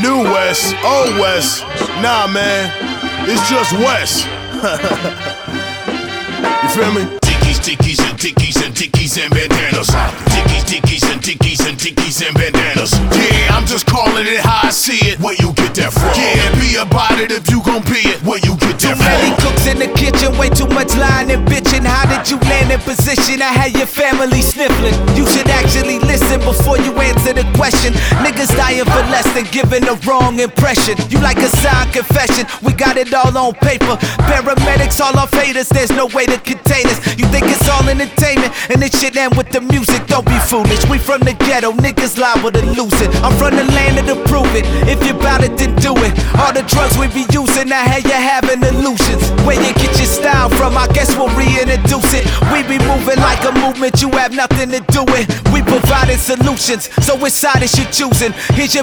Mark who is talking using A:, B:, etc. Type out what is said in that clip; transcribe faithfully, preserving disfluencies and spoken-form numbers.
A: New West, Old West. Nah, man, it's just West. You feel me?
B: Dickies, dickies, and dickies, and dickies, and bandanas. Dickies, dickies, and dickies, and dickies, and bandanas. Yeah, I'm just calling it how I see it. Where you get that from? Yeah, be about it if you gon' be it. Where you get that from?
C: Too many cooks in the kitchen, way too much lying and bitching. How did you land in position? I had your family sniffling. You should actually listen before you answer the question. Niggas dying for less than giving a wrong impression. You like a signed confession, we got it all on paper. Paramedics, all off haters, there's no way to contain us. You think it's all entertainment, and this shit end with the music. Don't be foolish, we from the ghetto, niggas liable to lose it. I'm from the land of the prove it, if you bout it then do it. All the drugs we be using, I had you having illusions. Where you get your style from, I guess we'll reintroduce it. We be moving like a movement, you have nothing to do with. We providing solutions, so which side is you choosing? Here's your